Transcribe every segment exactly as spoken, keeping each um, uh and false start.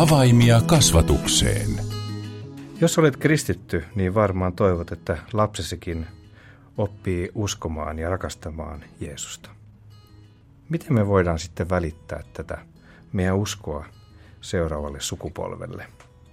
Avaimia kasvatukseen. Jos olet kristitty, niin varmaan toivot, että lapsesikin oppii uskomaan ja rakastamaan Jeesusta. Miten me voidaan sitten välittää tätä meidän uskoa seuraavalle sukupolvelle?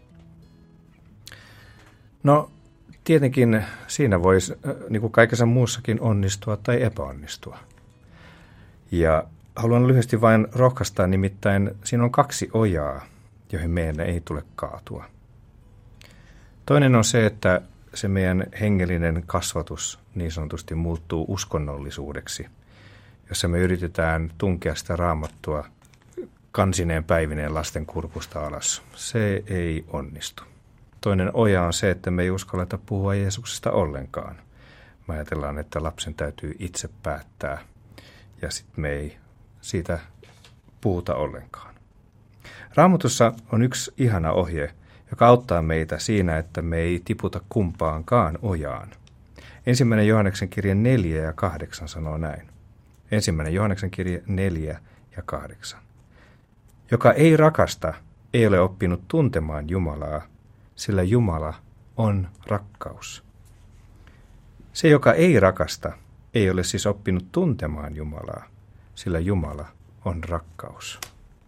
No, tietenkin siinä voisi, niin kuin kaikessa muussakin, onnistua tai epäonnistua. Ja haluan lyhyesti vain rohkaistaa, nimittäin siinä on kaksi ojaa, joihin meidän ei tule kaatua. Toinen on se, että se meidän hengellinen kasvatus niin sanotusti muuttuu uskonnollisuudeksi, jossa me yritetään tunkea sitä Raamattua kansineen päivineen lasten kurkusta alas. Se ei onnistu. Toinen oja on se, että me ei uskalleta puhua Jeesuksesta ollenkaan. Me ajatellaan, että lapsen täytyy itse päättää ja sitten me ei siitä puhuta ollenkaan. Raamatussa on yksi ihana ohje, joka auttaa meitä siinä, että me ei tiputa kumpaankaan ojaan. Ensimmäinen Johanneksen kirje neljä ja kahdeksan sanoo näin. Ensimmäinen Johanneksen kirje neljä ja kahdeksan. Joka ei rakasta, ei ole oppinut tuntemaan Jumalaa, sillä Jumala on rakkaus. Se, joka ei rakasta, ei ole siis oppinut tuntemaan Jumalaa, sillä Jumala on rakkaus.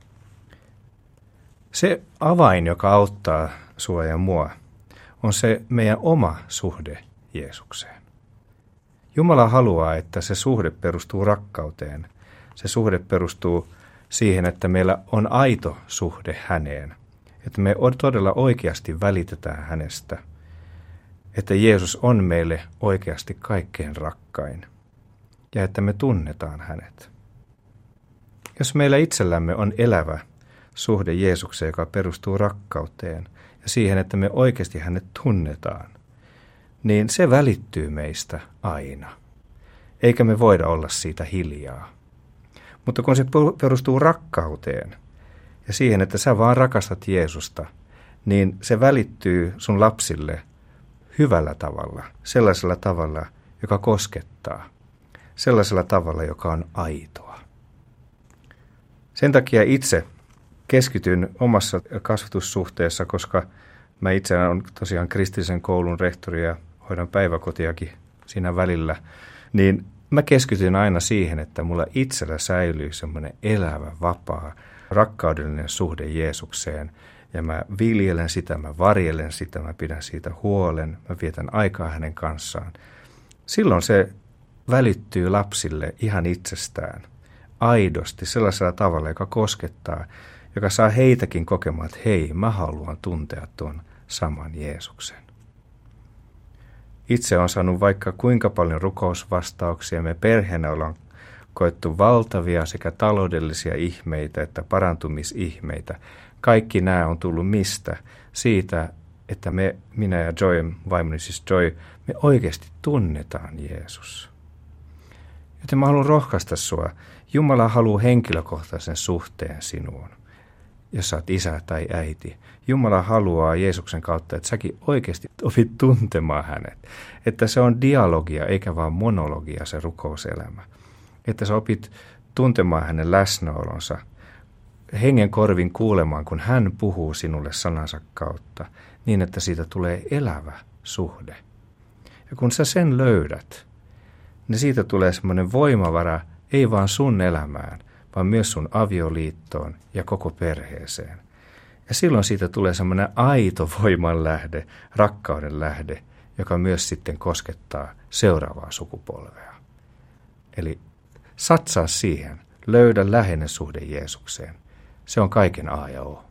Se avain, joka auttaa sua ja mua, on se meidän oma suhde Jeesukseen. Jumala haluaa, että se suhde perustuu rakkauteen. Se suhde perustuu siihen, että meillä on aito suhde häneen. Että me todella oikeasti välitetään hänestä. Että Jeesus on meille oikeasti kaikkein rakkain. Ja että me tunnetaan hänet. Jos meillä itsellämme on elävä suhde Jeesukseen, joka perustuu rakkauteen ja siihen, että me oikeasti hänet tunnetaan, niin se välittyy meistä aina. Eikä me voida olla siitä hiljaa. Mutta kun se perustuu rakkauteen ja siihen, että sä vaan rakastat Jeesusta, niin se välittyy sun lapsille hyvällä tavalla, sellaisella tavalla, joka koskettaa, sellaisella tavalla, joka on aitoa. Sen takia itse keskityn omassa kasvatussuhteessa, koska mä itse olen tosiaan kristillisen koulun rehtori ja hoidan päiväkotiakin siinä välillä, niin mä keskityn aina siihen, että mulla itsellä säilyy semmoinen elävä, vapaa, rakkaudellinen suhde Jeesukseen. Ja mä viljelen sitä, mä varjelen sitä, mä pidän siitä huolen, mä vietän aikaa hänen kanssaan. Silloin se välittyy lapsille ihan itsestään, aidosti, sellaisella tavalla, joka koskettaa, joka saa heitäkin kokemaan, että hei, mä haluan tuntea tuon saman Jeesuksen. Itse on saanut vaikka kuinka paljon rukousvastauksia. Me perheenä ollaan koettu valtavia sekä taloudellisia ihmeitä että parantumisihmeitä. Kaikki nämä on tullut mistä? Siitä, että me, minä ja Joy, vaimoni siis Joy, me oikeasti tunnetaan Jeesus. Joten mä haluan rohkaista sua. Jumala haluaa henkilökohtaisen suhteen sinuun, jos sä oot isä tai äiti. Jumala haluaa Jeesuksen kautta, että säkin oikeasti opit tuntemaan hänet. Että se on dialogia eikä vaan monologia se rukouselämä. Että sä opit tuntemaan hänen läsnäolonsa, hengen korvin kuulemaan, kun hän puhuu sinulle sanansa kautta, niin että siitä tulee elävä suhde. Ja kun sä sen löydät, niin siitä tulee semmoinen voimavara, ei vaan sun elämään, vaan myös sun avioliittoon ja koko perheeseen. Ja silloin siitä tulee semmoinen aito voiman lähde, rakkauden lähde, joka myös sitten koskettaa seuraavaa sukupolvea. Eli satsaa siihen, löydä läheinen suhde Jeesukseen. Se on kaiken A ja O.